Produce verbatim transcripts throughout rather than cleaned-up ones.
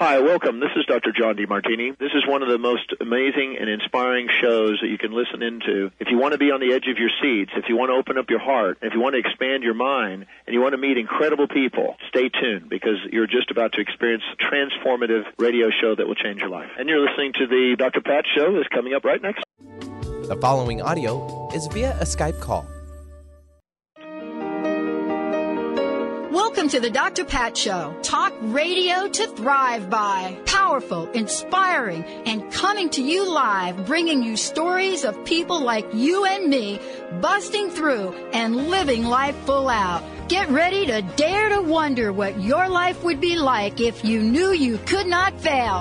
Hi, welcome. This is Doctor John DeMartini. This is one of the most amazing and inspiring shows that you can listen into. If you want to be on the edge of your seats, if you want to open up your heart, if you want to expand your mind, and you want to meet incredible people, stay tuned because you're just about to experience a transformative radio show that will change your life. And you're listening to the Doctor Pat Show that's coming up right next. The following audio is via a Skype call. Welcome to the Doctor Pat Show. Talk radio to thrive by. Powerful, inspiring, and coming to you live, bringing you stories of people like you and me, busting through and living life full out. Get ready to dare to wonder what your life would be like if you knew you could not fail.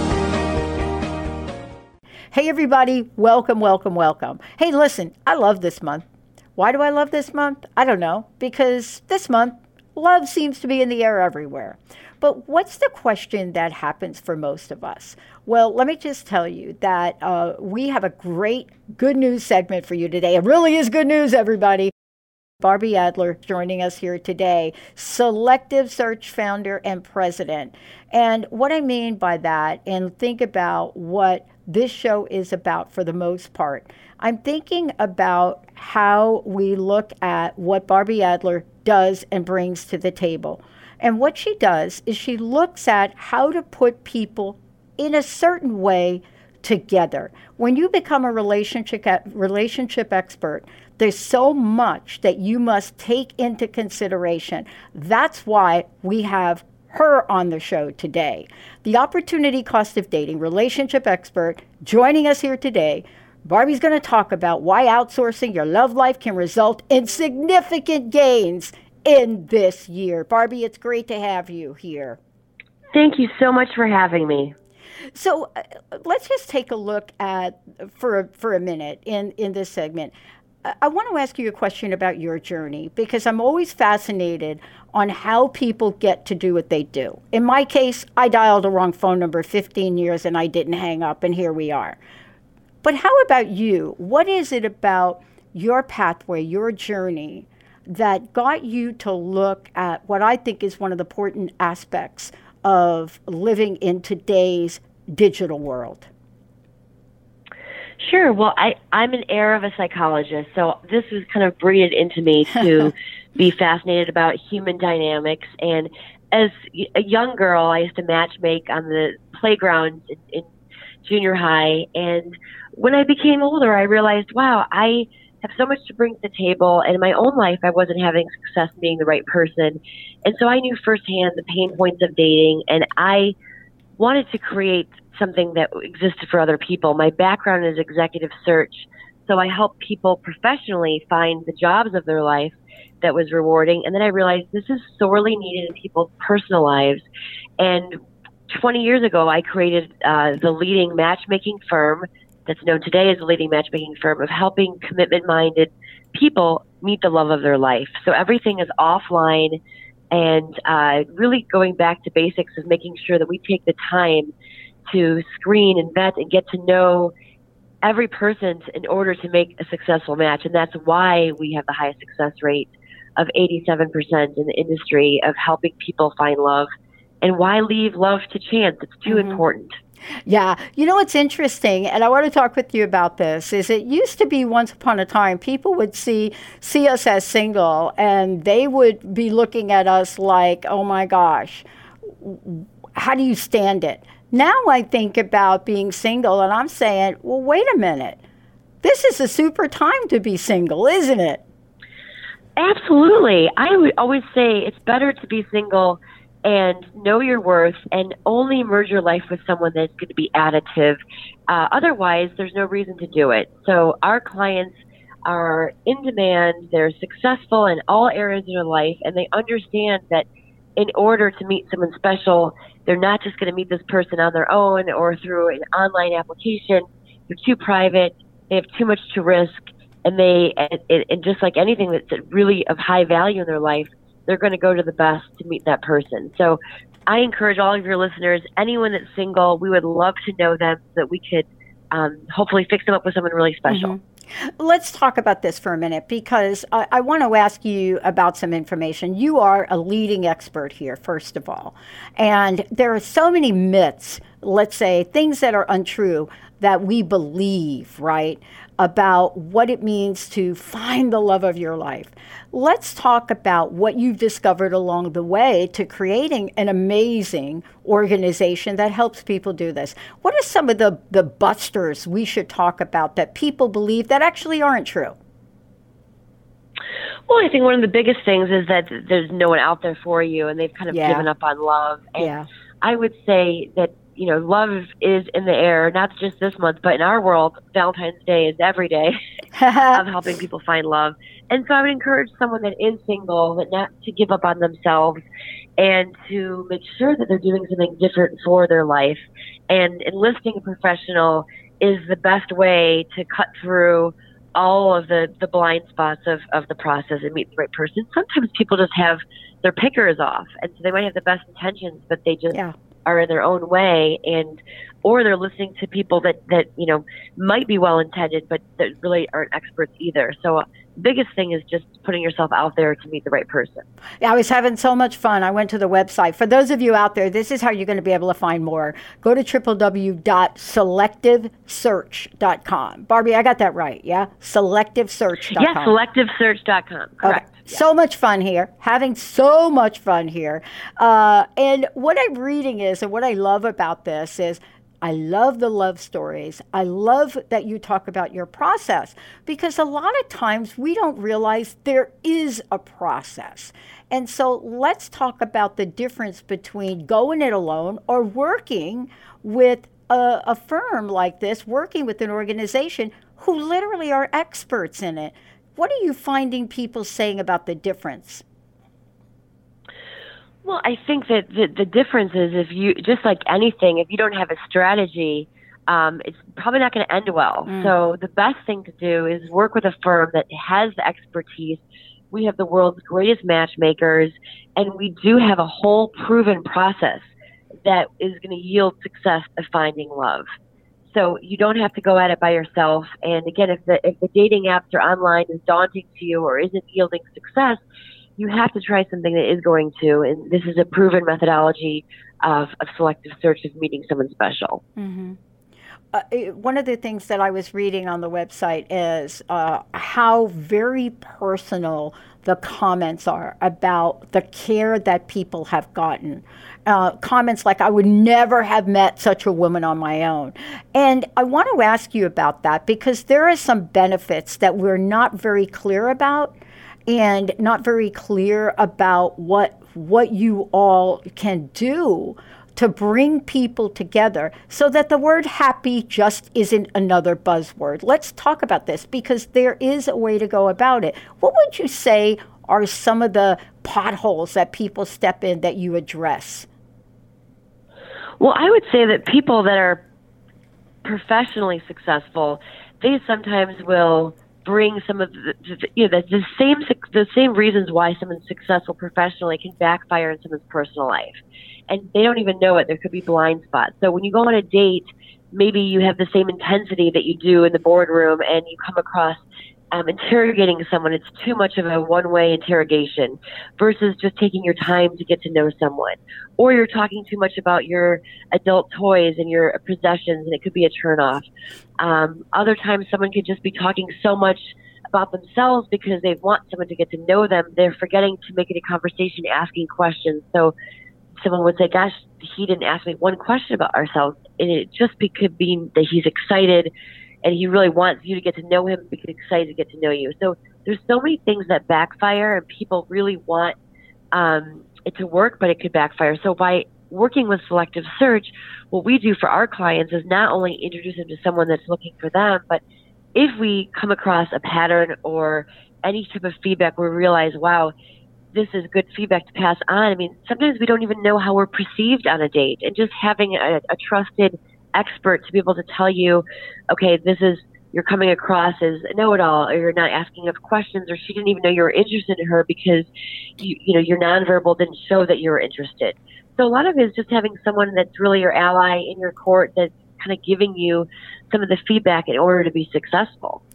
Hey, everybody. Welcome, welcome, welcome. Hey, listen, I love this month. Why do I love this month? I don't know. Because this month, love seems to be in the air everywhere. But what's the question that happens for most of us? Well, let me just tell you that uh, we have a great good news segment for you today. It really is good news, everybody. Barbie Adler joining us here today, Selective Search founder and president. And what I mean by that, and think about what this show is about for the most part, I'm thinking about how we look at what Barbie Adler does and brings to the table. And what she does is she looks at how to put people in a certain way together. When you become a relationship relationship expert, there's so much that you must take into consideration. That's why we have her on the show today. The opportunity cost of dating relationship expert joining us here today. Barbie's going to talk about why outsourcing your love life can result in significant gains in this year. Barbie, it's great to have you here. Thank you so much for having me. So uh, let's just take a look at, for a, for a minute in, in this segment, I, I want to ask you a question about your journey because I'm always fascinated on how people get to do what they do. In my case, I dialed the wrong phone number fifteen years and I didn't hang up, and here we are. But how about you? What is it about your pathway, your journey, that got you to look at what I think is one of the important aspects of living in today's digital world? Sure. Well, I, I'm an heir of a psychologist, so this was kind of breeded into me to be fascinated about human dynamics. And as a young girl, I used to matchmake on the playground in, in junior high, and when I became older, I realized, wow, I have so much to bring to the table. And in my own life, I wasn't having success being the right person. And so I knew firsthand the pain points of dating. And I wanted to create something that existed for other people. My background is executive search. So I help people professionally find the jobs of their life that was rewarding. And then I realized this is sorely needed in people's personal lives. And twenty years ago, I created uh, the leading matchmaking firm that's known today as the leading matchmaking firm of helping commitment-minded people meet the love of their life. So everything is offline and uh, really going back to basics of making sure that we take the time to screen and vet and get to know every person in order to make a successful match. And that's why we have the highest success rate of eighty-seven percent in the industry of helping people find love. And why leave love to chance? It's too mm-hmm. important. Yeah. You know what's interesting, and I want to talk with you about this, is it used to be once upon a time people would see see us as single and they would be looking at us like, oh my gosh, how do you stand it? Now I think about being single and I'm saying, well, wait a minute. This is a super time to be single, isn't it? Absolutely. I would always say it's better to be single and know your worth and only merge your life with someone that's going to be additive. Uh, otherwise, there's no reason to do it. So our clients are in demand. They're successful in all areas of their life, and they understand that in order to meet someone special, they're not just going to meet this person on their own or through an online application. They're too private. They have too much to risk. And they, and, and just like anything that's really of high value in their life, they're going to go to the best to meet that person. So I encourage all of your listeners, anyone that's single, we would love to know them so that we could um, hopefully fix them up with someone really special. Mm-hmm. Let's talk about this for a minute because I, I want to ask you about some information. You are a leading expert here, first of all. And there are so many myths, let's say, things that are untrue that we believe, right, about what it means to find the love of your life. Let's talk about what you've discovered along the way to creating an amazing organization that helps people do this. What are some of the, the busters we should talk about that people believe that actually aren't true? Well, I think one of the biggest things is that there's no one out there for you, and they've kind of Yeah. given up on love. And Yeah. I would say that, you know, love is in the air, not just this month, but in our world, Valentine's Day is every day of helping people find love. And so I would encourage someone that is single that not to give up on themselves and to make sure that they're doing something different for their life. And enlisting a professional is the best way to cut through all of the, the blind spots of, of the process and meet the right person. Sometimes people just have their pickers off, and so they might have the best intentions, but they just Yeah. are in their own way, and or they're listening to people that, that you know might be well intended, but that really aren't experts either. So uh, the biggest thing is just putting yourself out there to meet the right person. Yeah, I was having so much fun. I went to the website. For those of you out there, this is how you're going to be able to find more. Go to w w w dot selective search dot com. Barbie, I got that right, yeah? selective search dot com. Yes, selective search dot com. Correct. Okay. So much fun here, having so much fun here. Uh, and what I'm reading is, and what I love about this is, I love the love stories. I love that you talk about your process, because a lot of times we don't realize there is a process. And so let's talk about the difference between going it alone or working with a, a firm like this, working with an organization who literally are experts in it. What are you finding people saying about the difference? Well, I think that the, the difference is if you, just like anything, if you don't have a strategy, um, it's probably not going to end well. Mm. So the best thing to do is work with a firm that has the expertise. We have the world's greatest matchmakers, and we do have a whole proven process that is going to yield success of finding love. So you don't have to go at it by yourself. And again, if the if the dating apps or online is daunting to you or isn't yielding success, you have to try something that is going to. And this is a proven methodology of, of selective search, of meeting someone special. Mm-hmm. Uh, it, one of the things that I was reading on the website is uh, how very personal the comments are about the care that people have gotten. Uh, comments like, I would never have met such a woman on my own. And I want to ask you about that, because there are some benefits that we're not very clear about, and not very clear about what what you all can do to bring people together so that the word happy just isn't another buzzword. Let's talk about this, because there is a way to go about it. What would you say are some of the potholes that people step in that you address? Well, I would say that people that are professionally successful, they sometimes will bring some of the, you know, the, the same the same reasons why someone's successful professionally can backfire in someone's personal life, and they don't even know it. There could be blind spots. So when you go on a date, maybe you have the same intensity that you do in the boardroom, and you come across um, interrogating someone. It's too much of a one-way interrogation versus just taking your time to get to know someone. Or you're talking too much about your adult toys and your possessions, and it could be a turnoff. Um, other times, someone could just be talking so much about themselves because they want someone to get to know them. They're forgetting to make it a conversation, asking questions. So someone would say, gosh, he didn't ask me one question about ourselves. And it just be, could be that he's excited and he really wants you to get to know him because he's excited to get to know you. So there's so many things that backfire, and people really want um, it to work, but it could backfire. So by working with selective search, what we do for our clients is not only introduce them to someone that's looking for them, but if we come across a pattern or any type of feedback where we realize, wow, this is good feedback to pass on. I mean, sometimes we don't even know how we're perceived on a date, and just having a, a trusted expert to be able to tell you, okay, this is, you're coming across as a know-it-all, or you're not asking enough questions, or she didn't even know you were interested in her because you, you know, your nonverbal didn't show that you were interested. So a lot of it is just having someone that's really your ally in your court that's kind of giving you some of the feedback in order to be successful.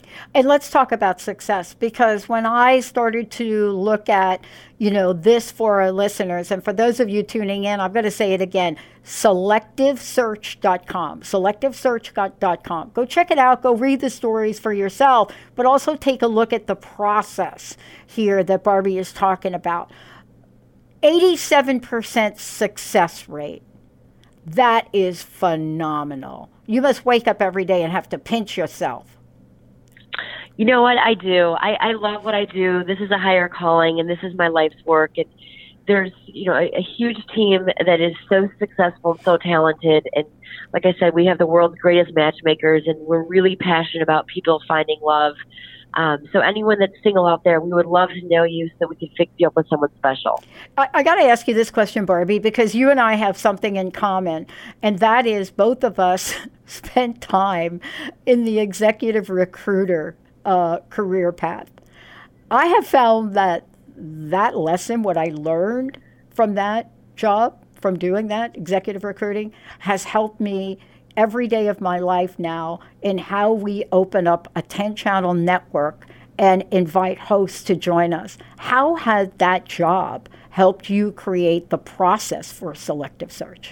And let's talk about success, because when I started to look at, you know, this for our listeners, and for those of you tuning in, I'm going to say it again, selective search dot com, selective search dot com. Go check it out. Go read the stories for yourself, but also take a look at the process here that Barbie is talking about. eighty-seven percent success rate. That is phenomenal. You must wake up every day and have to pinch yourself. You know what? I do. I, I love what I do. This is a higher calling, and this is my life's work. And there's, you know, a, a huge team that is so successful and so talented. And like I said, we have the world's greatest matchmakers, and we're really passionate about people finding love. Um, so anyone that's single out there, we would love to know you so we can fix you up with someone special. I, I got to ask you this question, Barbie, because you and I have something in common, and that is both of us spent time in the executive recruiter uh, career path. I have found that that lesson, what I learned from that job, from doing that executive recruiting, has helped me every day of my life now in how we open up a ten-channel network and invite hosts to join us. How has that job helped you create the process for Selective Search?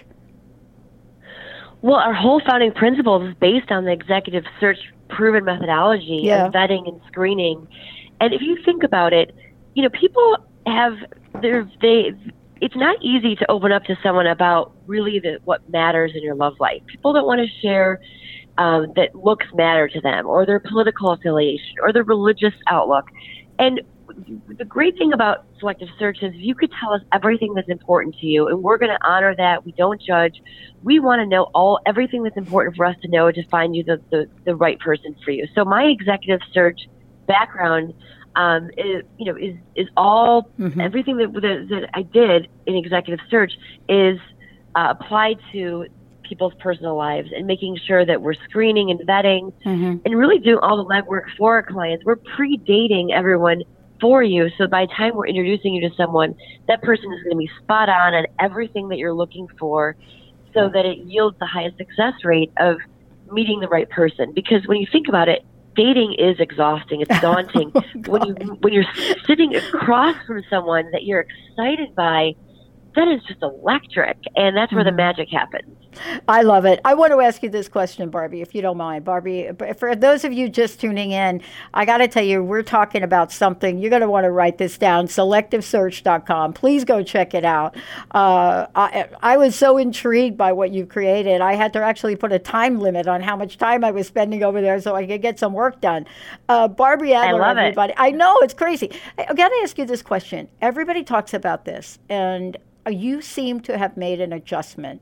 Well, our whole founding principle is based on the executive search proven methodology Yeah. of vetting and screening. And if you think about it, you know, people have their they. It's not easy to open up to someone about really the, what matters in your love life. People don't want to share um, that looks matter to them, or their political affiliation, or their religious outlook. And the great thing about Selective Search is you could tell us everything that's important to you, and we're going to honor that. We don't judge. We want to know all everything that's important for us to know to find you the, the, the right person for you. So my executive search background Um, is, you know, is is all Mm-hmm. everything that, that that I did in executive search is uh, applied to people's personal lives, and making sure that we're screening and vetting Mm-hmm. and really doing all the legwork for our clients. We're pre-dating everyone for you, so by the time we're introducing you to someone, that person is going to be spot on on everything that you're looking for, so that it yields the highest success rate of meeting the right person. Because when you think about it, dating is exhausting. It's daunting. Oh, when you when you're sitting across from someone that you're excited by, that is just electric, and that's where Mm-hmm. the magic happens. I love it. I want to ask you this question, Barbie, if you don't mind. Barbie, for those of you just tuning in, I got to tell you, we're talking about something. You're going to want to write this down, selective search dot com. Please go check it out. Uh, I, I was so intrigued by what you created. I had to actually put a time limit on how much time I was spending over there so I could get some work done. Uh, Barbie Adler, love it. everybody. I know, it's crazy. I got to ask you this question. Everybody talks about this, and you seem to have made an adjustment.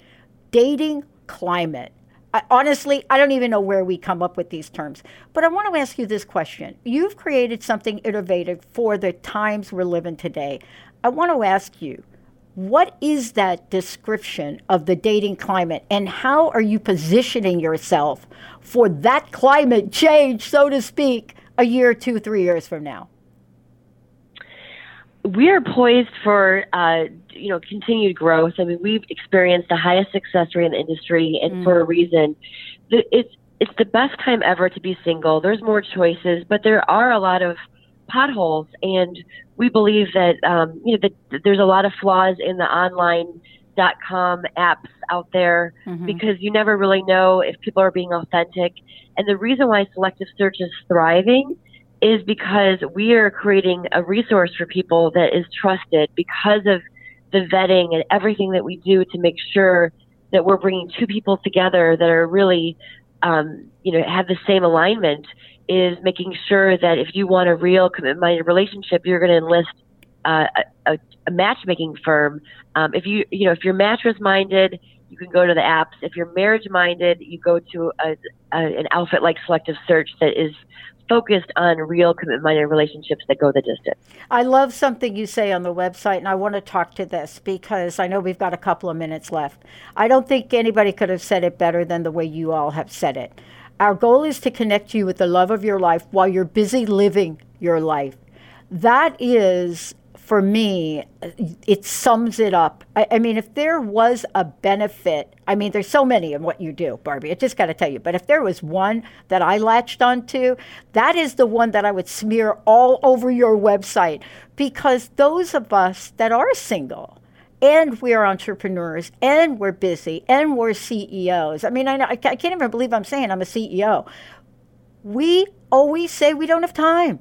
Dating climate. I, honestly, I don't even know where we come up with these terms. But I want to ask you this question. You've created something innovative for the times we're living today. I want to ask you, what is that description of the dating climate, and how are you positioning yourself for that climate change, so to speak, a year, two, three years from now? We are poised for, uh, you know, continued growth. I mean, we've experienced the highest success rate in the industry, and Mm. for a reason. The, it's it's the best time ever to be single. There's more choices, but there are a lot of potholes, and we believe that um, you know that, that there's a lot of flaws in the online dot com apps out there, Mhm. because you never really know if people are being authentic. And the reason why Selective Search is thriving is because we are creating a resource for people that is trusted because of the vetting and everything that we do to make sure that we're bringing two people together that are really, um, you know, have the same alignment. Is making sure that if you want a real commitment-minded relationship, you're going to enlist uh, a, a matchmaking firm. Um, if you, you know, if you're mattress-minded, you can go to the apps. If you're marriage-minded, you go to a, a, an outfit like Selective Search that is focused on real commitment-minded relationships that go the distance. I love something you say on the website, and I want to talk to this because I know we've got a couple of minutes left. I don't think anybody could have said it better than the way you all have said it. Our goal is to connect you with the love of your life while you're busy living your life. That is for me, it sums it up. I, I mean, if there was a benefit, I mean, there's so many in what you do, Barbie, I just got to tell you, but if there was one that I latched onto, that is the one that I would smear all over your website, because those of us that are single, and we're entrepreneurs, and we're busy, and we're C E Os. I mean, I, I can't even believe I'm saying I'm a C E O. We always say we don't have time.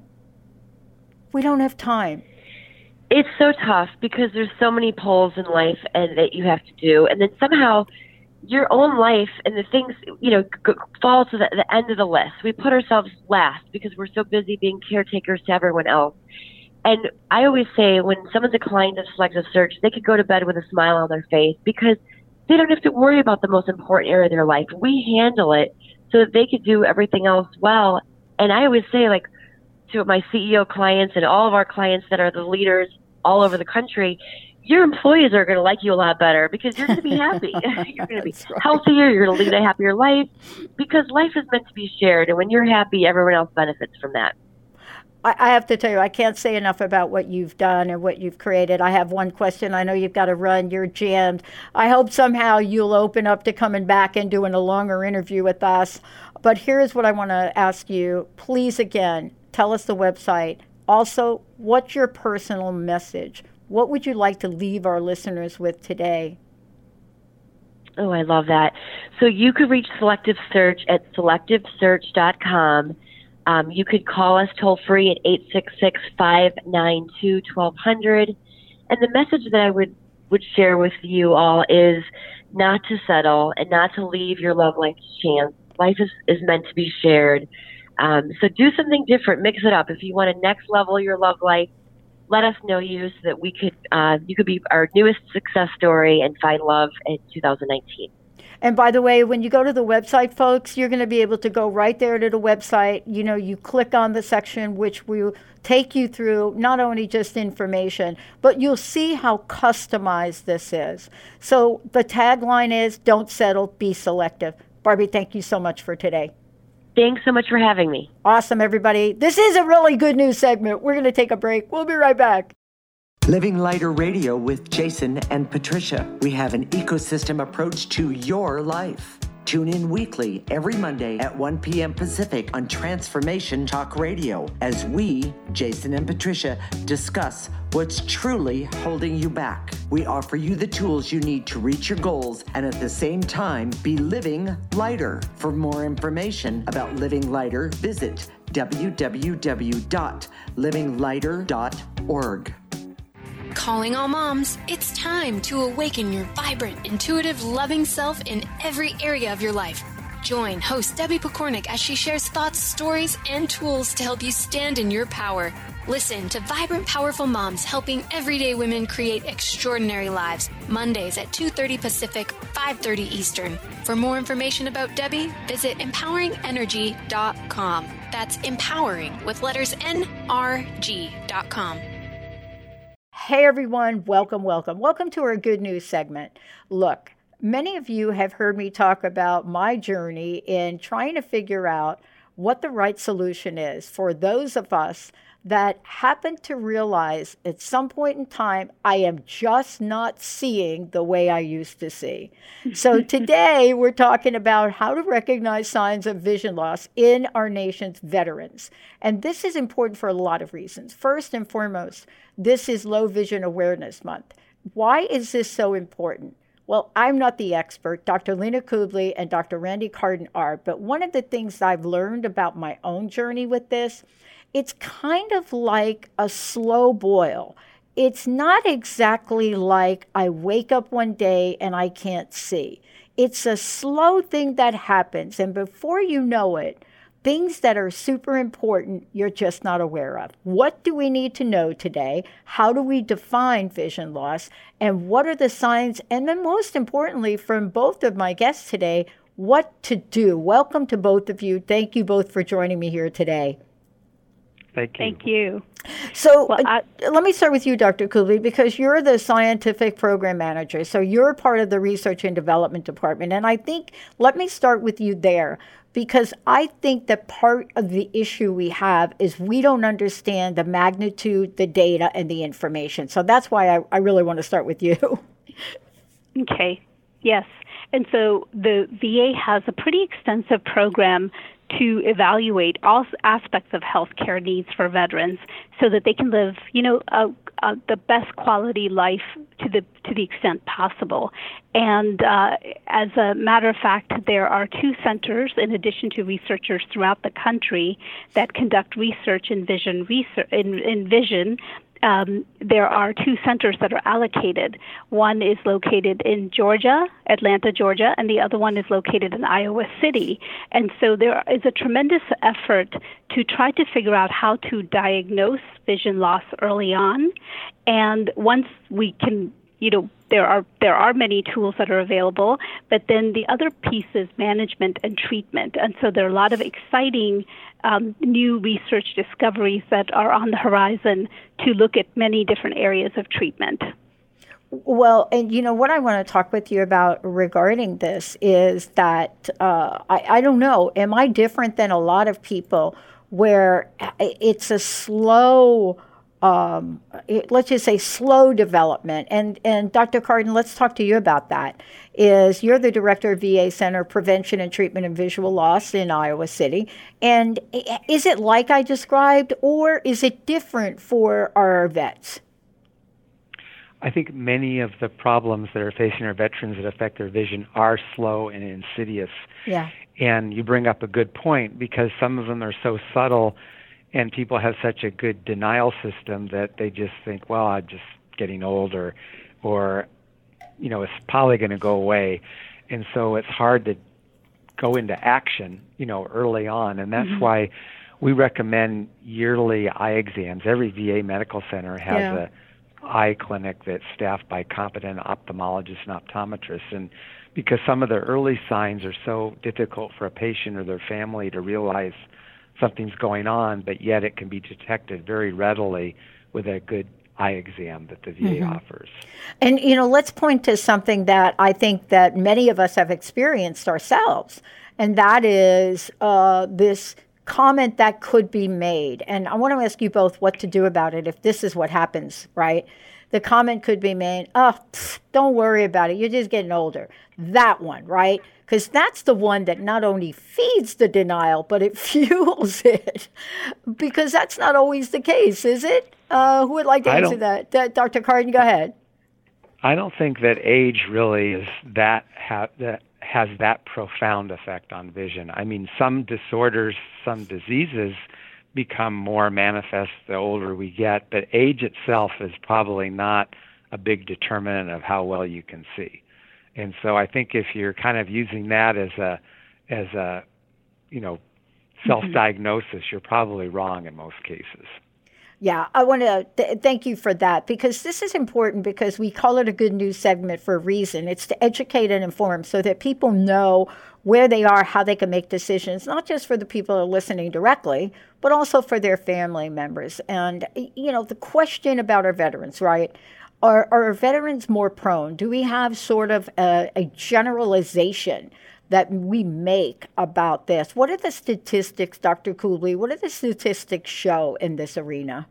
We don't have time. It's so tough because there's so many poles in life and that you have to do. And then somehow your own life and the things, you know, g- fall to the, the end of the list. We put ourselves last because we're so busy being caretakers to everyone else. And I always say when someone's a client of Selective Search, they could go to bed with a smile on their face because they don't have to worry about the most important area of their life. We handle it so that they could do everything else well. And I always say, like, to my C E O clients and all of our clients that are the leaders all over the country, your employees are going to like you a lot better because you're going to be happy. You're going to be right. healthier. You're going to lead a happier life because life is meant to be shared. And when you're happy, everyone else benefits from that. I have to tell you, I can't say enough about what you've done and what you've created. I have one question. I know you've got to run. You're jammed. I hope somehow you'll open up to coming back and doing a longer interview with us. But here's what I want to ask you. Please, again, tell us the website. Also, what's your personal message? What would you like to leave our listeners with today? Oh, I love that. So you could reach Selective Search at selective search dot com. Um, you could call us toll free at eight six six, five nine two, one two zero zero. And the message that I would, would share with you all is not to settle and not to leave your love life to chance. Life is, is meant to be shared. Um, so do something different. Mix it up. If you want to next level your love life, let us know you so that we could, uh, you could be our newest success story and find love in two thousand nineteen. And by the way, when you go to the website, folks, you're going to be able to go right there to the website. You know, you click on the section which will take you through not only just information, but you'll see how customized this is. So the tagline is, don't settle, be selective. Barbie, thank you so much for today. Thanks so much for having me. Awesome, everybody. This is a really good news segment. We're going to take a break. We'll be right back. Living Lighter Radio with Jason and Patricia. We have an ecosystem approach to your life. Tune in weekly every Monday at one p.m. Pacific on Transformation Talk Radio as we, Jason and Patricia, discuss what's truly holding you back. We offer you the tools you need to reach your goals and at the same time be living lighter. For more information about Living Lighter, visit w w w dot living lighter dot org. Calling all moms, it's time to awaken your vibrant, intuitive, loving self in every area of your life. Join host Debbie Pokornik as she shares thoughts, stories, and tools to help you stand in your power. Listen to Vibrant, Powerful Moms helping everyday women create extraordinary lives. Mondays at two thirty Pacific, five thirty Eastern. For more information about Debbie, visit empowering energy dot com. That's empowering with letters N R G dot com. Hey everyone, welcome, welcome. Welcome to our good news segment. Look, many of you have heard me talk about my journey in trying to figure out what the right solution is for those of us that happen to realize at some point in time, I am just not seeing the way I used to see. So today we're talking about how to recognize signs of vision loss in our nation's veterans. And this is important for a lot of reasons. First and foremost, this is Low Vision Awareness Month. Why is this so important? Well, I'm not the expert. Doctor Lena Kubley and Doctor Randy Carden are. But one of the things I've learned about my own journey with this, it's kind of like a slow boil. It's not exactly like I wake up one day and I can't see. It's a slow thing that happens. And before you know it, things that are super important, you're just not aware of. What do we need to know today? How do we define vision loss? And what are the signs? And then most importantly, from both of my guests today, what to do. Welcome to both of you. Thank you both for joining me here today. Thank you. Thank you. So well, I, uh, let me start with you, Doctor Kubli, because you're the scientific program manager. So you're part of the research and development department. And I think, let me start with you there, because I think that part of the issue we have is we don't understand the magnitude, the data, and the information. So that's why I, I really want to start with you. Okay. Yes. And so the V A has a pretty extensive program to evaluate all aspects of healthcare needs for veterans so that they can live, you know, a, a, the best quality life to the to the extent possible. And uh, as a matter of fact, there are two centers, in addition to researchers throughout the country, that conduct research in vision. Research, in, in vision. Um, there are two centers that are allocated. One is located in Georgia, Atlanta, Georgia, and the other one is located in Iowa City. And so there is a tremendous effort to try to figure out how to diagnose vision loss early on. And once we can, you know, there are there are many tools that are available, but then the other piece is management and treatment. And so there are a lot of exciting um, new research discoveries that are on the horizon to look at many different areas of treatment. Well, and you know, what I want to talk with you about regarding this is that uh, I, I don't know, am I different than a lot of people where it's a slow Um, it, let's just say slow development. And, and Doctor Cardin, let's talk to you about that. Is you're the director of V A Center Prevention and Treatment of Visual Loss in Iowa City. And is it like I described, or is it different for our vets? I think many of the problems that are facing our veterans that affect their vision are slow and insidious. Yeah. And you bring up a good point, because some of them are so subtle, and people have such a good denial system that they just think, well, I'm just getting old, or, or you know, it's probably going to go away. And so it's hard to go into action, you know, early on. And that's mm-hmm. why we recommend yearly eye exams. Every V A medical center has yeah. a eye clinic that's staffed by competent ophthalmologists and optometrists. And because some of the early signs are so difficult for a patient or their family to realize something's going on, but yet it can be detected very readily with a good eye exam that the V A mm-hmm. offers. And, you know, let's point to something that I think that many of us have experienced ourselves, and that is uh, this comment that could be made. And I want to ask you both what to do about it if this is what happens, right? The comment could be made, oh, pff, don't worry about it. You're just getting older. That one, right? Because that's the one that not only feeds the denial, but it fuels it. Because that's not always the case, is it? Uh, who would like to I answer that? D- Doctor Cardin, go ahead. I don't think that age really is that, ha- that has that profound effect on vision. I mean, some disorders, some diseases become more manifest the older we get, but age itself is probably not a big determinant of how well you can see. And so I think if you're kind of using that as a, as a, you know, self-diagnosis, mm-hmm. you're probably wrong in most cases. Yeah, I want to th- thank you for that, because this is important, because we call it a good news segment for a reason. It's to educate and inform so that people know where they are, how they can make decisions, not just for the people who are listening directly, but also for their family members. And, you know, the question about our veterans, right? Are, are our veterans more prone? Do we have sort of a, a generalization that we make about this? What are the statistics, Doctor Kubli? What do the statistics show in this arena?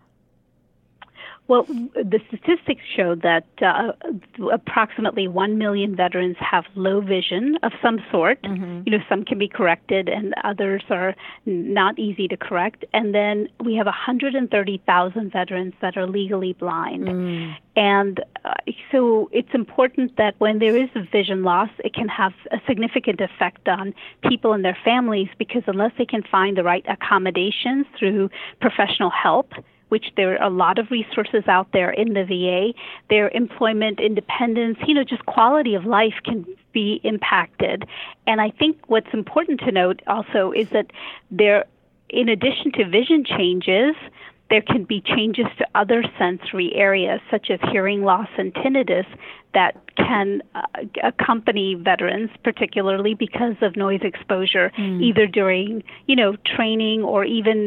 Well, the statistics show that uh, approximately one million veterans have low vision of some sort. Mm-hmm. You know, some can be corrected and others are not easy to correct. And then we have one hundred thirty thousand veterans that are legally blind. Mm. And uh, so it's important that when there is a vision loss, it can have a significant effect on people and their families, because unless they can find the right accommodations through professional help, which there are a lot of resources out there in the V A, their employment independence, you know, just quality of life can be impacted. And I think what's important to note also is that there, in addition to vision changes, there can be changes to other sensory areas, such as hearing loss and tinnitus, that can uh, accompany veterans, particularly because of noise exposure, mm. either during, you know, training or even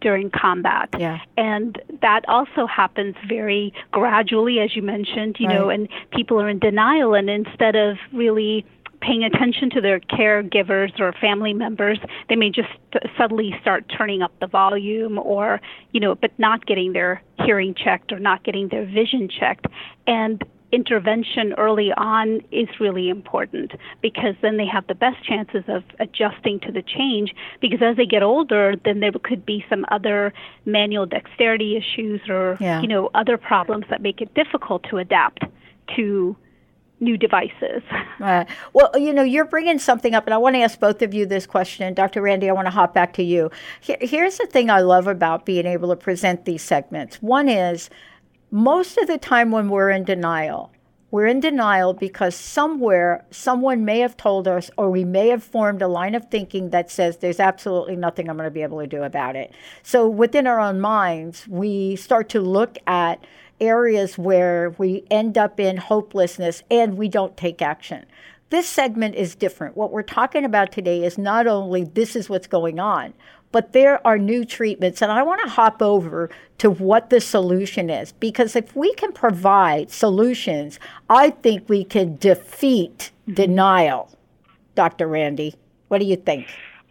during combat. Yeah. And that also happens very gradually, as you mentioned, you right. know, and people are in denial, and instead of really paying attention to their caregivers or family members, they may just suddenly start turning up the volume or, you know, but not getting their hearing checked or not getting their vision checked. And intervention early on is really important, because then they have the best chances of adjusting to the change, because as they get older, then there could be some other manual dexterity issues or, yeah. you know, other problems that make it difficult to adapt to new devices. Uh, well, you know, you're bringing something up, and I want to ask both of you this question. Doctor Randy, I want to hop back to you. Here, here's the thing I love about being able to present these segments. One is, most of the time when we're in denial, we're in denial because somewhere someone may have told us, or we may have formed a line of thinking that says there's absolutely nothing I'm going to be able to do about it. So within our own minds, we start to look at areas where we end up in hopelessness and we don't take action. This segment is different. What we're talking about today is not only this is what's going on, but there are new treatments. And I want to hop over to what the solution is, because if we can provide solutions, I think we can defeat denial. Doctor Randy, what do you think?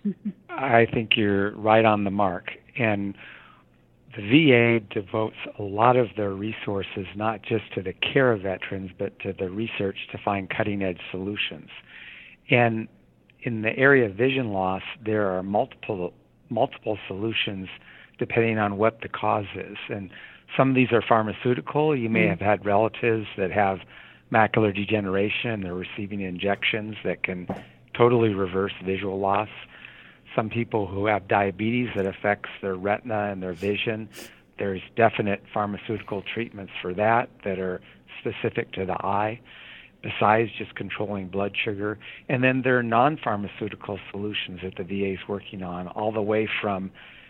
I think you're right on the mark. And the V A devotes a lot of their resources not just to the care of veterans, but to the research to find cutting-edge solutions. And in the area of vision loss, there are multiple multiple solutions depending on what the cause is. And some of these are pharmaceutical. You may mm. have had relatives that have macular degeneration. They're receiving injections that can totally reverse visual loss. Some people who have diabetes that affects their retina and their vision, there's definite pharmaceutical treatments for that that are specific to the eye, besides just controlling blood sugar. And then there are non-pharmaceutical solutions that the V A is working on, all the way from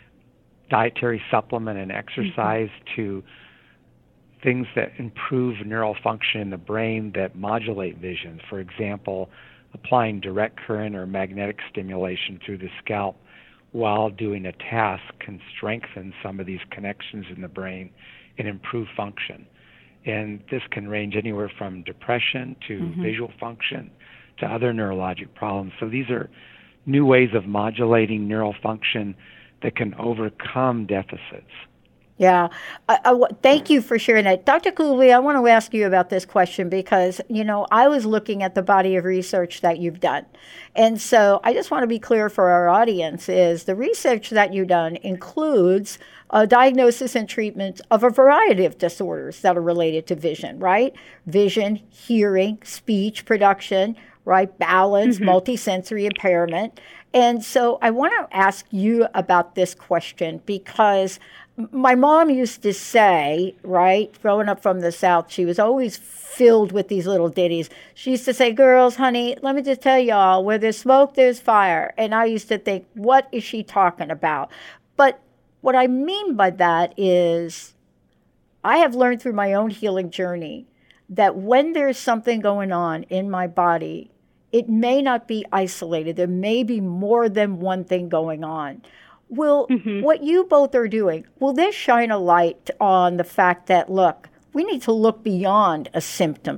dietary supplement and exercise mm-hmm. to things that improve neural function in the brain that modulate vision. For example, applying direct current or magnetic stimulation through the scalp while doing a task can strengthen some of these connections in the brain and improve function. And this can range anywhere from depression to mm-hmm. visual function to other neurologic problems. So these are new ways of modulating neural function that can overcome deficits. Yeah. I, I, thank you for sharing that. Doctor Cooley, I want to ask you about this question because, you know, I was looking at the body of research that you've done. And so I just want to be clear for our audience is the research that you've done includes a diagnosis and treatment of a variety of disorders that are related to vision, right? Vision, hearing, speech, production, right? Balance, mm-hmm. multisensory impairment. And so I want to ask you about this question because my mom used to say, right, growing up from the South, she was always filled with these little ditties. She used to say, girls, honey, let me just tell y'all, where there's smoke, there's fire. And I used to think, what is she talking about? But what I mean by that is I have learned through my own healing journey that when there's something going on in my body, it may not be isolated. There may be more than one thing going on. Will mm-hmm. what you both are doing, will this shine a light on the fact that, look, we need to look beyond a symptom?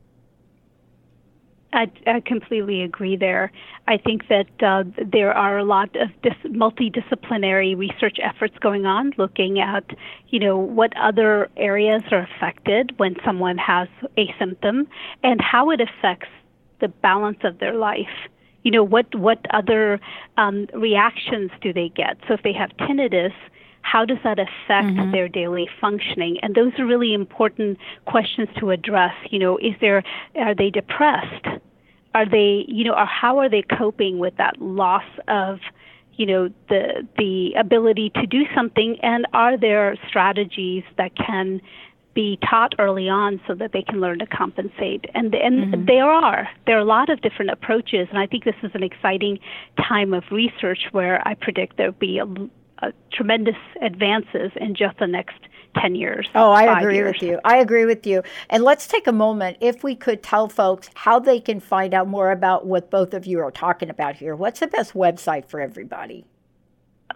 I, I completely agree there. I think that uh, there are a lot of dis- multidisciplinary research efforts going on, looking at, you know, what other areas are affected when someone has a symptom and how it affects the balance of their life. You know, what, what other um, reactions do they get? So if they have tinnitus, how does that affect mm-hmm. their daily functioning? And those are really important questions to address. You know, is there, are they depressed? Are they, you know, or how are they coping with that loss of, you know, the the ability to do something? And are there strategies that can be taught early on so that they can learn to compensate? And and mm-hmm. there are. There are a lot of different approaches, and I think this is an exciting time of research where I predict there will be a, a tremendous advances in just the next ten years. Oh, I agree years. with you. I agree with you. And let's take a moment, if we could tell folks how they can find out more about what both of you are talking about here. What's the best website for everybody?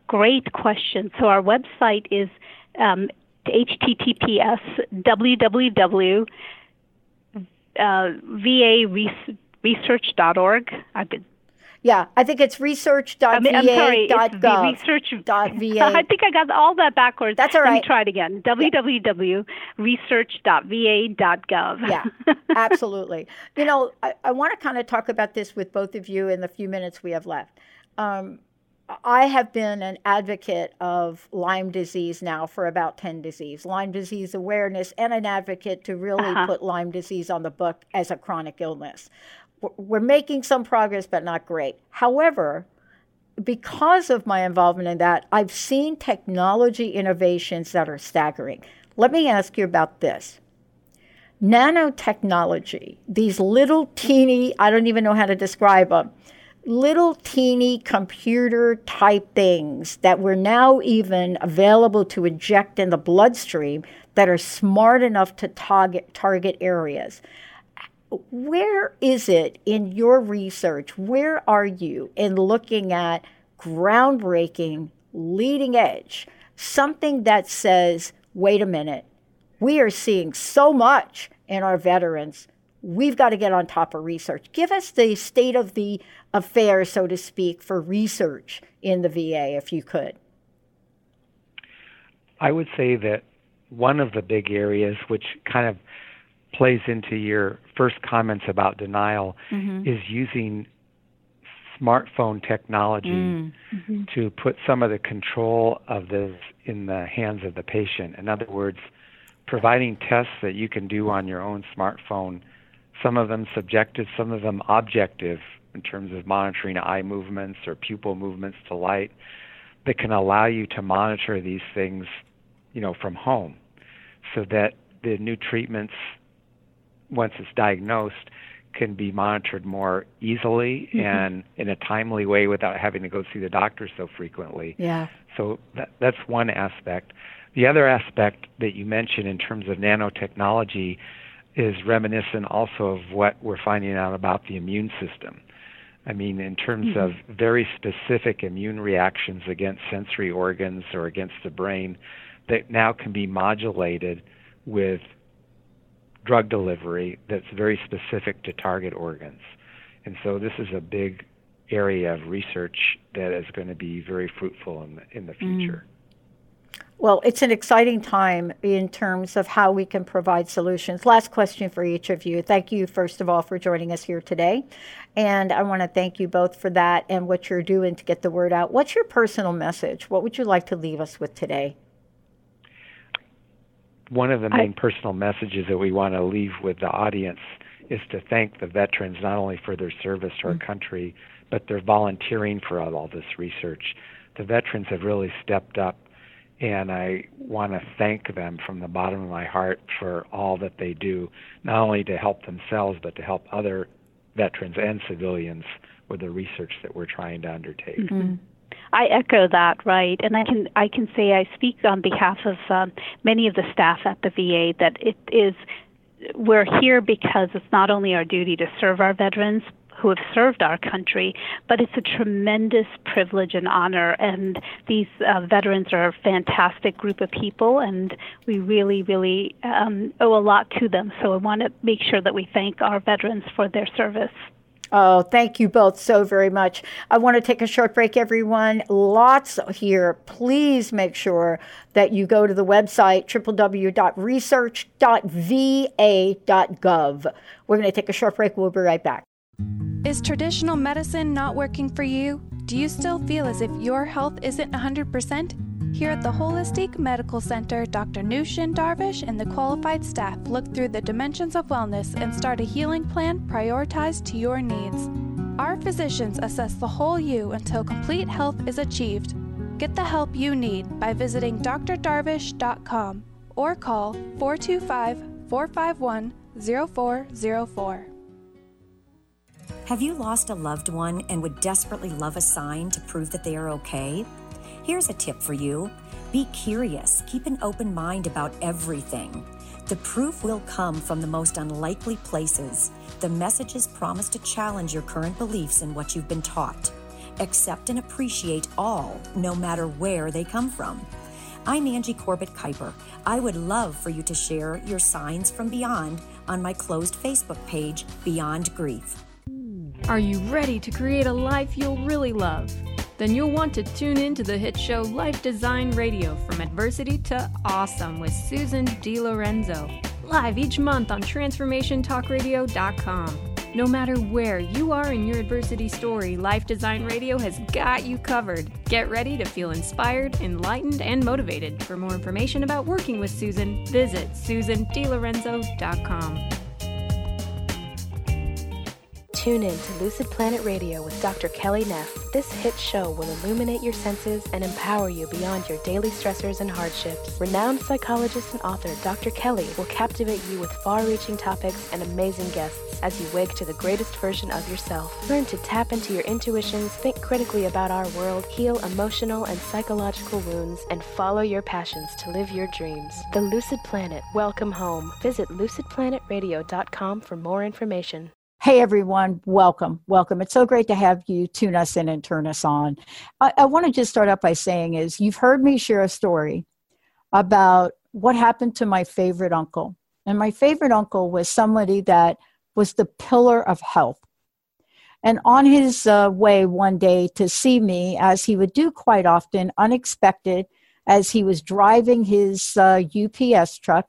great question. So our website is um, H T T P S w w w dot v a research dot org. I've been Yeah, I think it's research dot v a I mean, I'm sorry, dot it's gov. research dot v a. I think I got all that backwards. That's all right. Let me try it again. w w w dot research dot v a dot gov. Yeah, absolutely. You know, I, I want to kind of talk about this with both of you in the few minutes we have left. Um, I have been an advocate of Lyme disease now for about ten disease, Lyme disease awareness, and an advocate to really uh-huh. put Lyme disease on the book as a chronic illness. We're making some progress, but not great. However, because of my involvement in that, I've seen technology innovations that are staggering. Let me ask you about this. Nanotechnology, these little teeny, I don't even know how to describe them, little teeny computer type things that were now even available to inject in the bloodstream that are smart enough to target, target areas. Where is it in your research? Where are you in looking at groundbreaking, leading edge, something that says, wait a minute, we are seeing so much in our veterans. We've got to get on top of research. Give us the state of the affairs, so to speak, for research in the V A, if you could. I would say that one of the big areas, which kind of plays into your first comments about denial, mm-hmm. is using smartphone technology mm-hmm. to put some of the control of this in the hands of the patient. In other words, providing tests that you can do on your own smartphone, some of them subjective, some of them objective in terms of monitoring eye movements or pupil movements to light, that can allow you to monitor these things, you know, from home, so that the new treatments, once it's diagnosed, can be monitored more easily mm-hmm. and in a timely way without having to go see the doctor so frequently. Yeah. So that, that's one aspect. The other aspect that you mentioned in terms of nanotechnology is reminiscent also of what we're finding out about the immune system. I mean, in terms mm-hmm. of very specific immune reactions against sensory organs or against the brain that now can be modulated with drug delivery that's very specific to target organs. And so this is a big area of research that is going to be very fruitful in the, in the future. Mm. Well, it's an exciting time in terms of how we can provide solutions. Last question for each of you. Thank you, first of all, for joining us here today. And I want to thank you both for that and what you're doing to get the word out. What's your personal message? What would you like to leave us with today? One of the main I, personal messages that we want to leave with the audience is to thank the veterans not only for their service to our mm-hmm. country, but their volunteering for all, all this research. The veterans have really stepped up, and I want to thank them from the bottom of my heart for all that they do, not only to help themselves, but to help other veterans and civilians with the research that we're trying to undertake. Mm-hmm. I echo that, right, and I can I can say I speak on behalf of um, many of the staff at the V A that it is we're here because it's not only our duty to serve our veterans who have served our country, but it's a tremendous privilege and honor, and these uh, veterans are a fantastic group of people, and we really, really um, owe a lot to them. So I want to make sure that we thank our veterans for their service. Oh, thank you both so very much. I want to take a short break, everyone. Lots here. Please make sure that you go to the website, w w w dot research dot v a dot gov. We're going to take a short break. We'll be right back. Is traditional medicine not working for you? Do you still feel as if your health isn't one hundred percent? Here at the Holistic Medical Center, Doctor Nushin Darvish and the qualified staff look through the dimensions of wellness and start a healing plan prioritized to your needs. Our physicians assess the whole you until complete health is achieved. Get the help you need by visiting d r darvish dot com or call four two five, four five one, zero four zero four. Have you lost a loved one and would desperately love a sign to prove that they are okay? Here's a tip for you. Be curious. Keep an open mind about everything. The proof will come from the most unlikely places. The messages promise to challenge your current beliefs and what you've been taught. Accept and appreciate all, no matter where they come from. I'm Angie Corbett Kuiper. I would love for you to share your signs from beyond on my closed Facebook page, Beyond Grief. Are you ready to create a life you'll really love? Then you'll want to tune in to the hit show Life Design Radio, From Adversity to Awesome with Susan DiLorenzo, live each month on transformation talk radio dot com. No matter where you are in your adversity story, Life Design Radio has got you covered. Get ready to feel inspired, enlightened, and motivated. For more information about working with Susan, visit susan di lorenzo dot com. Tune in to Lucid Planet Radio with Doctor Kelly Neff. This hit show will illuminate your senses and empower you beyond your daily stressors and hardships. Renowned psychologist and author Doctor Kelly will captivate you with far-reaching topics and amazing guests as you wake to the greatest version of yourself. Learn to tap into your intuitions, think critically about our world, heal emotional and psychological wounds, and follow your passions to live your dreams. The Lucid Planet, welcome home. Visit lucid planet radio dot com for more information. Hey, everyone. Welcome. Welcome. It's so great to have you tune us in and turn us on. I, I want to just start out by saying is you've heard me share a story about what happened to my favorite uncle. And my favorite uncle was somebody that was the pillar of health. And on his uh, way one day to see me, as he would do quite often, unexpected, as he was driving his uh, U P S truck,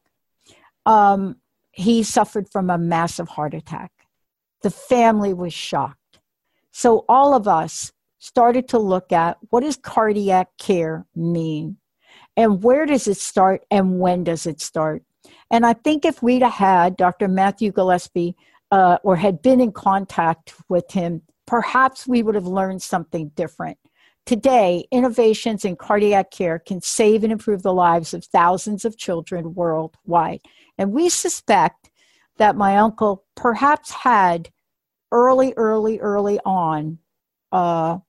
um, he suffered from a massive heart attack. The family was shocked. So all of us started to look at what does cardiac care mean? And where does it start and when does it start? And I think if we'd have had Doctor Matthew Gillespie uh, or had been in contact with him, perhaps we would have learned something different. Today, innovations in cardiac care can save and improve the lives of thousands of children worldwide. And we suspect that my uncle perhaps had early, early, early on uh,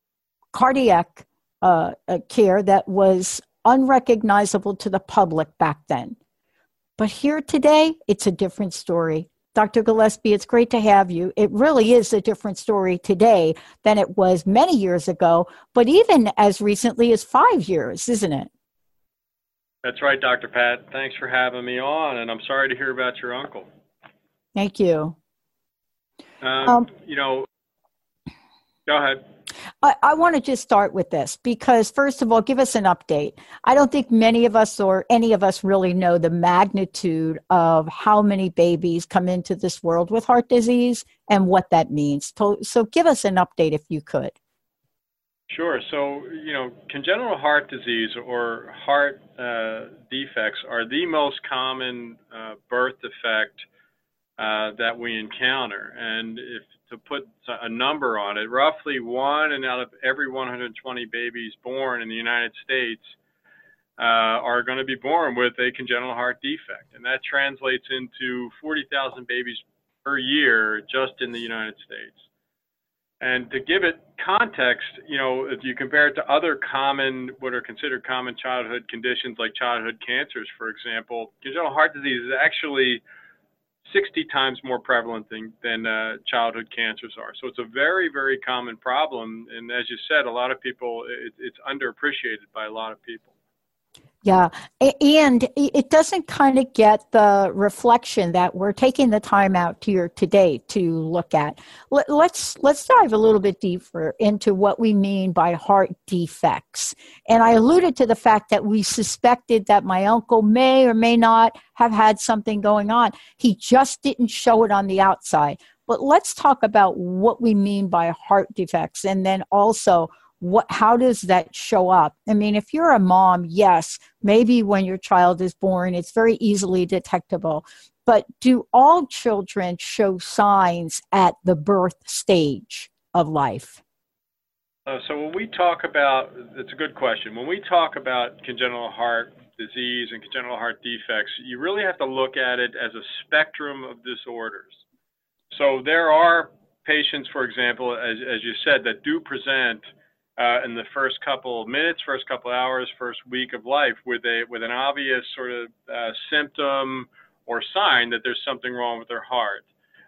cardiac uh, uh, care that was unrecognizable to the public back then. But here today, it's a different story. Doctor Gillespie, it's great to have you. It really is a different story today than it was many years ago, but even as recently as five years, isn't it? That's right, Doctor Pat. Thanks for having me on, and I'm sorry to hear about your uncle. Thank you. Um, um, you know, go ahead. I, I want to just start with this because, first of all, give us an update. I don't think many of us or any of us really know the magnitude of how many babies come into this world with heart disease and what that means. So, so give us an update if you could. Sure. So, you know, congenital heart disease or heart uh, defects are the most common uh, birth defect uh, that we encounter. And if to put a number on it, roughly one and out of every one hundred twenty babies born in the United States uh, are going to be born with a congenital heart defect. And that translates into forty thousand babies per year just in the United States. And to give it context, you know, if you compare it to other common, what are considered common childhood conditions like childhood cancers, for example, congenital heart disease is actually sixty times more prevalent than, than uh, childhood cancers are. So it's a very, very common problem. And as you said, a lot of people, it, it's underappreciated by a lot of people. Yeah, and it doesn't kind of get the reflection that we're taking the time out here today to look at. Let's let's dive a little bit deeper into what we mean by heart defects. And I alluded to the fact that we suspected that my uncle may or may not have had something going on. He just didn't show it on the outside. But let's talk about what we mean by heart defects, and then also What, how does that show up? I mean, if you're a mom, yes, maybe when your child is born, it's very easily detectable. But do all children show signs at the birth stage of life? Uh, so when we talk about, it's a good question. When we talk about congenital heart disease and congenital heart defects, you really have to look at it as a spectrum of disorders. So there are patients, for example, as, as you said, that do present Uh, in the first couple of minutes, first couple of hours, first week of life with a with an obvious sort of uh, symptom or sign that there's something wrong with their heart.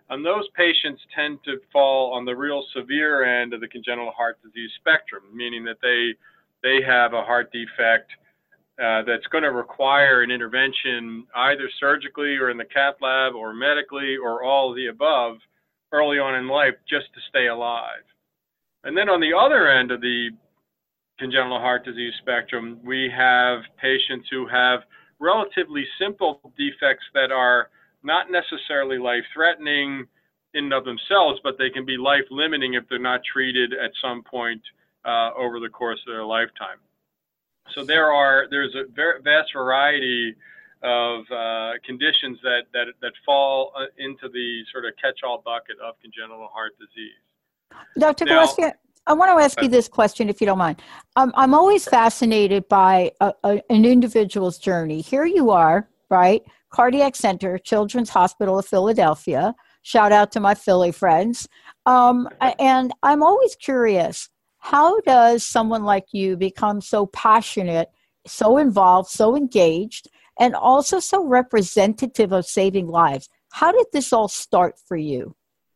And those patients tend to fall on the real severe end of the congenital heart disease spectrum, meaning that they they have a heart defect uh, that's going to require an intervention either surgically or in the cath lab or medically or all of the above early on in life just to stay alive. And then on the other end of the congenital heart disease spectrum, we have patients who have relatively simple defects that are not necessarily life-threatening in and of themselves, but they can be life-limiting if they're not treated at some point uh, over the course of their lifetime. So there are there's a very vast variety of uh, conditions that, that that fall into the sort of catch-all bucket of congenital heart disease. Doctor Now, Gillespie, I want to ask you this question, if you don't mind. Um, I'm always fascinated by a, a, an individual's journey. Here you are, right? Cardiac Center, Children's Hospital of Philadelphia. Shout out to my Philly friends. Um, and I'm always curious, how does someone like you become so passionate, so involved, so engaged, and also so representative of saving lives? How did this all start for you?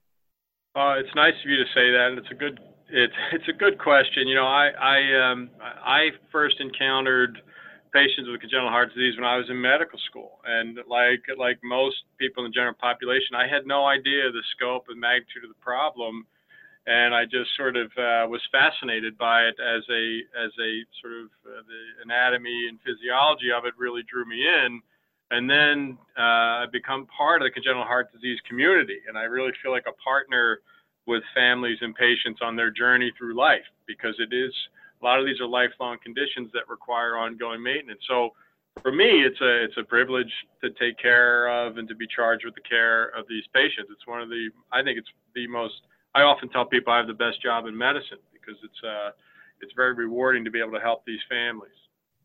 Uh, it's nice of you to say that, and it's a good it's it's a good question. You know, I I um, I first encountered patients with congenital heart disease when I was in medical school, and like like most people in the general population, I had no idea the scope and magnitude of the problem, and I just sort of uh, was fascinated by it as a as a sort of uh, the anatomy and physiology of it really drew me in. And then uh, I've become part of the congenital heart disease community, and I really feel like a partner with families and patients on their journey through life, because it is a lot of these are lifelong conditions that require ongoing maintenance. So for me, it's a it's a privilege to take care of and to be charged with the care of these patients. It's one of the I think it's the most. I often tell people I have the best job in medicine because it's uh it's very rewarding to be able to help these families.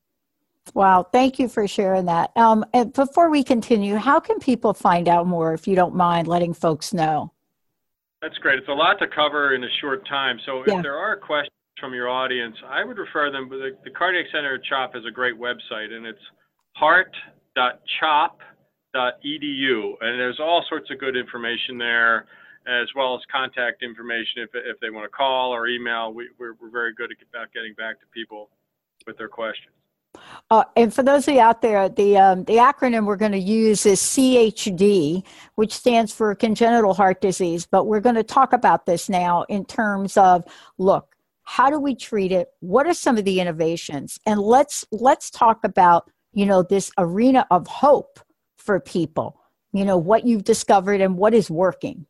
Wow, thank you for sharing that. Um, and before we continue, how can people find out more, if you don't mind letting folks know? That's great. It's a lot to cover in a short time. So Yeah. if there are questions from your audience, I would refer them. The, the Cardiac Center at CHOP has a great website, and it's heart dot chop dot e d u. And there's all sorts of good information there, as well as contact information if, if they want to call or email. We, we're, we're very good about getting back to people with their questions. Uh, and for those of you out there, the um, the acronym we're going to use is C H D, which stands for congenital heart disease. But we're going to talk about this now in terms of, look, how do we treat it? What are some of the innovations? And let's let's talk about, you know, this arena of hope for people. You know, what you've discovered and what is working.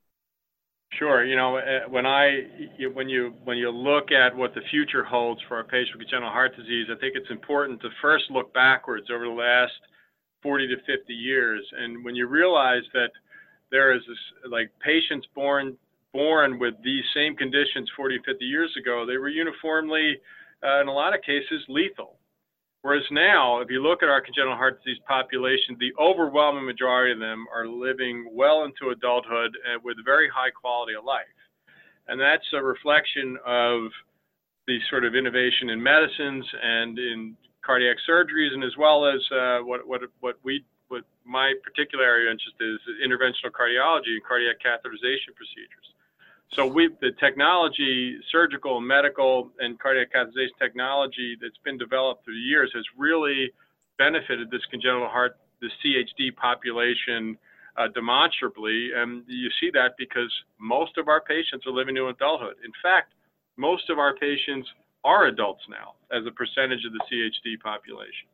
Sure. You know, when I when you when you look at what the future holds for our patients with congenital heart disease, I think it's important to first look backwards over the last forty to fifty years. And when you realize that there is this, like, patients born born with these same conditions forty, fifty years ago, they were uniformly, uh, in a lot of cases, lethal. Whereas now, if you look at our congenital heart disease population, the overwhelming majority of them are living well into adulthood and with very high quality of life. And that's a reflection of the sort of innovation in medicines and in cardiac surgeries, and as well as uh, what, what, what, we, what my particular area of interest is, interventional cardiology and cardiac catheterization procedures. So we, the technology, surgical, medical, and cardiac catheterization technology that's been developed through the years has really benefited this congenital heart, the C H D population uh, demonstrably. And you see that because most of our patients are living to adulthood. In fact, most of our patients are adults now as a percentage of the C H D population.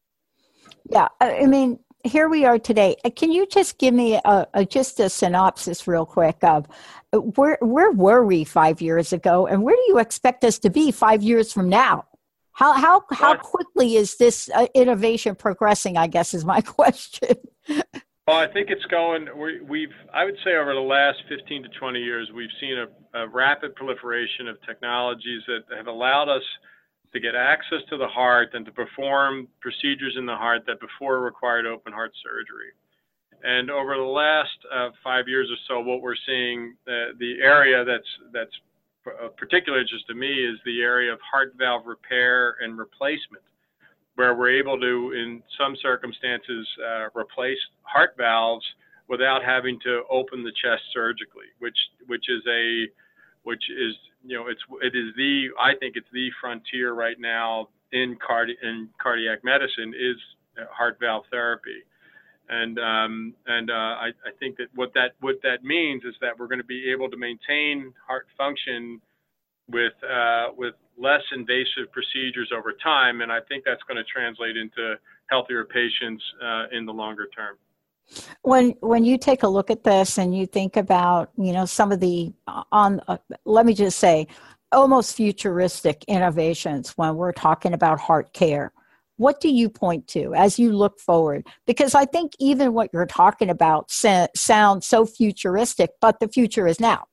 Yeah, I mean, here we are today. Can you just give me a, a just a synopsis real quick of where where were we five years ago, and where do you expect us to be five years from now? How how how quickly is this uh, innovation progressing, I guess, is my question. Well, I think it's going, we, we've, I would say over the last fifteen to twenty years, we've seen a, a rapid proliferation of technologies that have allowed us to get access to the heart and to perform procedures in the heart that before required open heart surgery. And over the last uh, five years or so, what we're seeing, uh, the area that's that's of particular interest to me is the area of heart valve repair and replacement, where we're able to, in some circumstances, uh, replace heart valves without having to open the chest surgically, which which is a which is you know it's it is the I think it's the frontier right now in cardi in cardiac medicine is heart valve therapy. And um, and uh, I, I think that what that what that means is that we're going to be able to maintain heart function with uh, with less invasive procedures over time, and I think that's going to translate into healthier patients uh, in the longer term. When when you take a look at this and you think about you know some of the on uh, let me just say almost futuristic innovations when we're talking about heart care. What do you point to as you look forward? Because I think even what you're talking about sa- sounds so futuristic, but the future is now.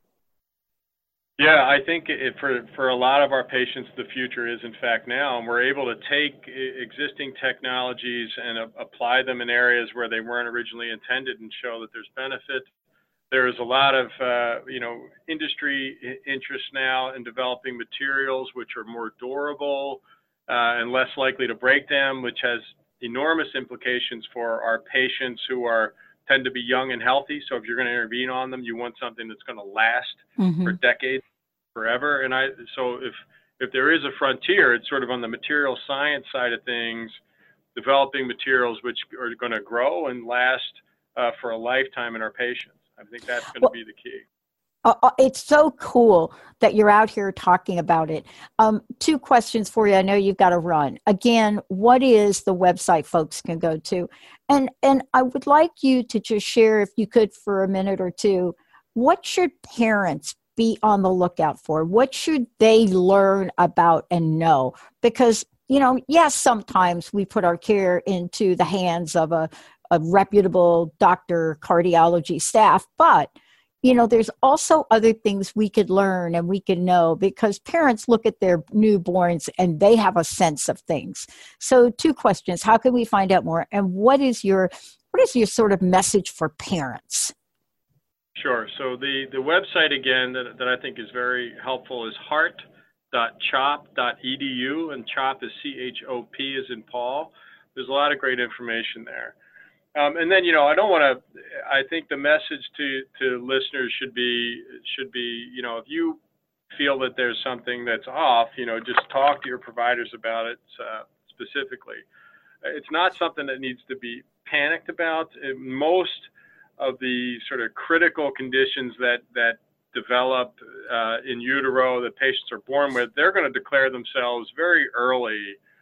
Yeah, I think it, for for a lot of our patients, the future is in fact now, and we're able to take existing technologies and uh, apply them in areas where they weren't originally intended and show that there's benefit. There's a lot of uh, you know industry interest now in developing materials which are more durable Uh, and less likely to break them, which has enormous implications for our patients who are tend to be young and healthy. So if you're going to intervene on them, you want something that's going to last mm-hmm. for decades, forever. And I so if if there is a frontier, it's sort of on the material science side of things, developing materials which are going to grow and last uh, for a lifetime in our patients. I think that's going to well, be the key. Uh, it's so cool that you're out here talking about it. Um, two questions for you. I know you've got to run. Again, what is the website folks can go to? And and I would like you to just share, if you could, for a minute or two, what should parents be on the lookout for? What should they learn about and know? Because, you know, yes, sometimes we put our care into the hands of a, a reputable doctor, cardiology staff, but you know, there's also other things we could learn and we can know because parents look at their newborns and they have a sense of things. So two questions. How can we find out more? And what is your what is your sort of message for parents? Sure. So the, the website, again, that, that I think is very helpful is heart dot chop dot e d u, and CHOP is C H O P as in Paul. There's a lot of great information there. Um, and then, you know, I don't want to, I think the message to, to listeners should be, should be, you know, if you feel that there's something that's off, you know, just talk to your providers about it uh, specifically. It's not something that needs to be panicked about. Most of the sort of critical conditions that, that develop uh, in utero that patients are born with, they're going to declare themselves very early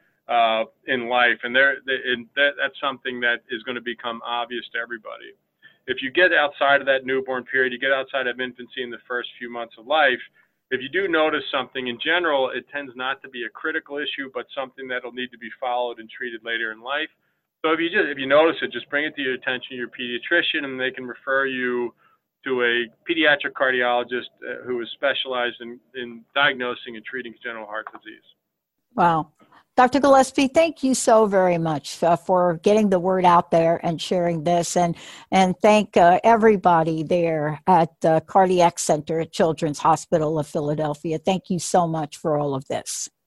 Uh, in life, and, there, and that, that's something that is going to become obvious to everybody. If you get outside of that newborn period, you get outside of infancy in the first few months of life, if you do notice something, in general, it tends not to be a critical issue, but something that will need to be followed and treated later in life. So if you just if you notice it, just bring it to your attention to your pediatrician, and they can refer you to a pediatric cardiologist uh, who is specialized in, in diagnosing and treating congenital heart disease. Wow. Doctor Gillespie, thank you so very much uh, for getting the word out there and sharing this, and and thank uh, everybody there at the Cardiac Center at Children's Hospital of Philadelphia. Thank you so much for all of this.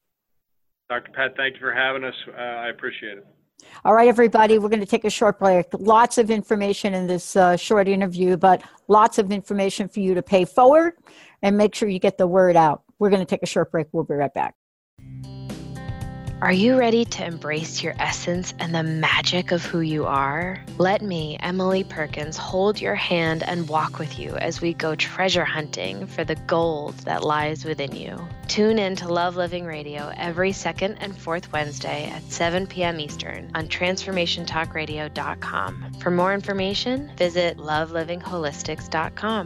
Doctor Pat, thank you for having us. Uh, I appreciate it. All right, everybody, we're going to take a short break. Lots of information in this uh, short interview, but lots of information for you to pay forward and make sure you get the word out. We're going to take a short break. We'll be right back. Are you ready to embrace your essence and the magic of who you are? Let me, Emily Perkins, hold your hand and walk with you as we go treasure hunting for the gold that lies within you. Tune in to Love Living Radio every second and fourth Wednesday at seven p.m. Eastern on transformation talk radio dot com. For more information, visit love living holistics dot com.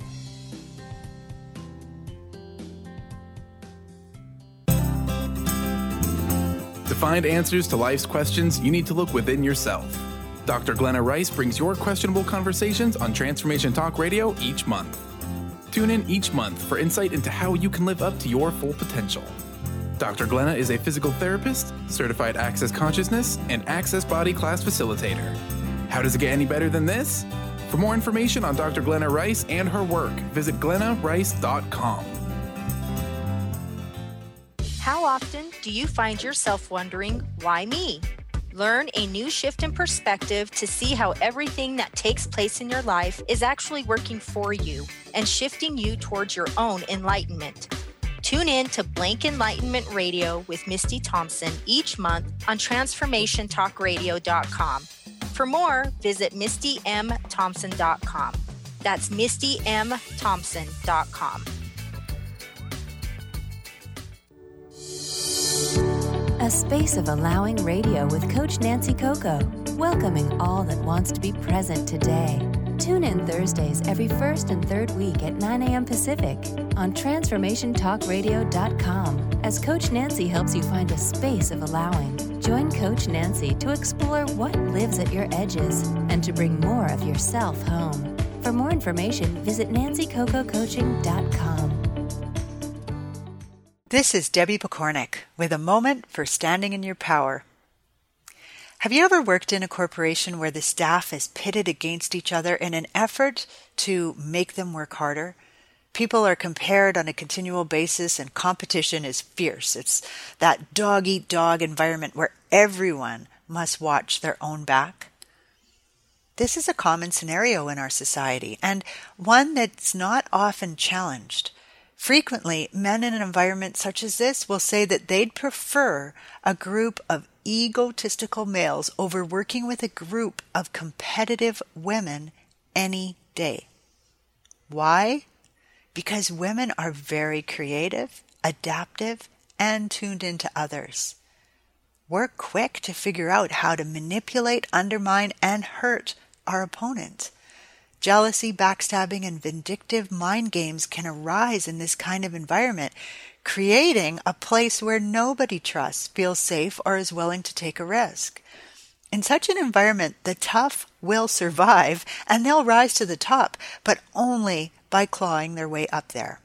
To find answers to life's questions, you need to look within yourself. Doctor Glenna Rice brings your questionable conversations on Transformation Talk Radio each month. Tune in each month for insight into how you can live up to your full potential. Doctor Glenna is a physical therapist, certified Access Consciousness, and Access Body Class facilitator. How does it get any better than this? For more information on Doctor Glenna Rice and her work, visit glenna rice dot com. How often do you find yourself wondering, why me? Learn a new shift in perspective to see how everything that takes place in your life is actually working for you and shifting you towards your own enlightenment. Tune in to Blank Enlightenment Radio with Misty Thompson each month on transformation talk radio dot com. For more, visit misty m thompson dot com. That's misty m thompson dot com. A space of allowing radio with Coach Nancy Coco, welcoming all that wants to be present today. Tune in Thursdays every first and third week at nine a.m. Pacific on transformation talk radio dot com as Coach Nancy helps you find a space of allowing. Join Coach Nancy to explore what lives at your edges and to bring more of yourself home. For more information, visit nancy coco coaching dot com. This is Debbie Pokornik with a moment for standing in your power. Have you ever worked in a corporation where the staff is pitted against each other in an effort to make them work harder? People are compared on a continual basis and competition is fierce. It's that dog-eat-dog environment where everyone must watch their own back. This is a common scenario in our society and one that's not often challenged. Frequently, men in an environment such as this will say that they'd prefer a group of egotistical males over working with a group of competitive women any day. Why? Because women are very creative, adaptive, and tuned into others. We're quick to figure out how to manipulate, undermine, and hurt our opponent. Jealousy, backstabbing, and vindictive mind games can arise in this kind of environment, creating a place where nobody trusts, feels safe, or is willing to take a risk. In such an environment, the tough will survive, and they'll rise to the top, but only by clawing their way up there.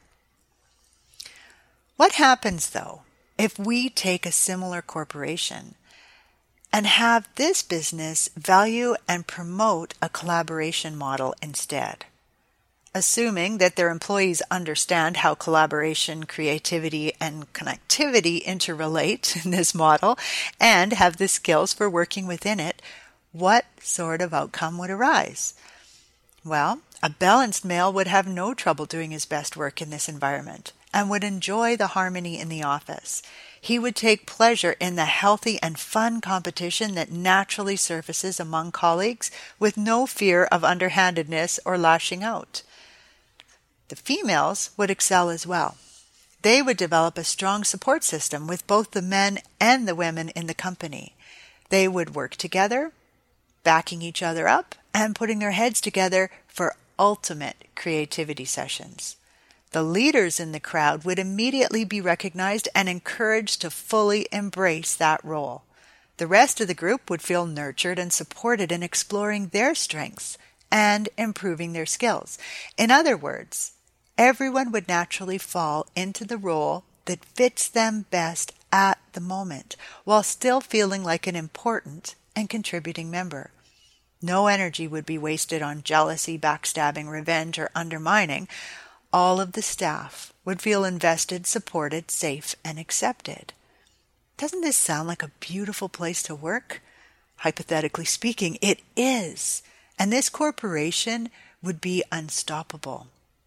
What happens, though, if we take a similar corporation and have this business value and promote a collaboration model instead? Assuming that their employees understand how collaboration, creativity, and connectivity interrelate in this model and have the skills for working within it, what sort of outcome would arise? Well, a balanced male would have no trouble doing his best work in this environment and would enjoy the harmony in the office. He would take pleasure in the healthy and fun competition that naturally surfaces among colleagues with no fear of underhandedness or lashing out. The females would excel as well. They would develop a strong support system with both the men and the women in the company. They would work together, backing each other up, and putting their heads together for ultimate creativity sessions. The leaders in the crowd would immediately be recognized and encouraged to fully embrace that role. The rest of the group would feel nurtured and supported in exploring their strengths and improving their skills. In other words, everyone would naturally fall into the role that fits them best at the moment, while still feeling like an important and contributing member. No energy would be wasted on jealousy, backstabbing, revenge, or undermining. All of the staff would feel invested, supported, safe, and accepted. Doesn't this sound like a beautiful place to work? Hypothetically speaking, it is. And this corporation would be unstoppable.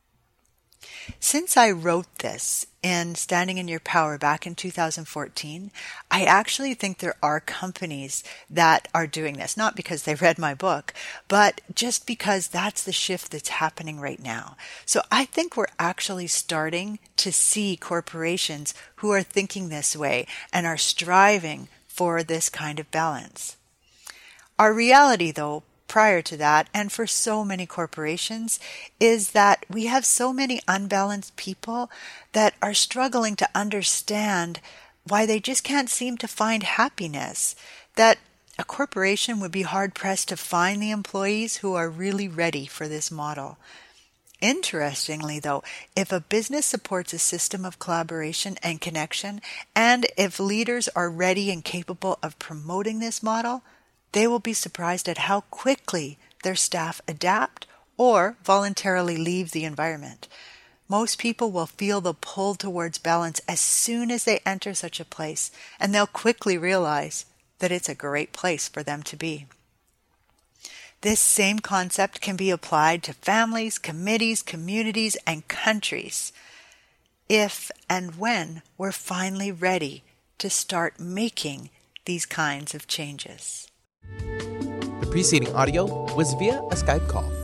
Since I wrote this in Standing in Your Power back in two thousand fourteen, I actually think there are companies that are doing this, not because they read my book, but just because that's the shift that's happening right now. So I think we're actually starting to see corporations who are thinking this way and are striving for this kind of balance. Our reality, though, prior to that, and for so many corporations, is that we have so many unbalanced people that are struggling to understand why they just can't seem to find happiness, that a corporation would be hard-pressed to find the employees who are really ready for this model. Interestingly, though, if a business supports a system of collaboration and connection, and if leaders are ready and capable of promoting this model, they will be surprised at how quickly their staff adapt or voluntarily leave the environment. Most people will feel the pull towards balance as soon as they enter such a place, and they'll quickly realize that it's a great place for them to be. This same concept can be applied to families, committees, communities, and countries if and when we're finally ready to start making these kinds of changes. The preceding audio was via a Skype call.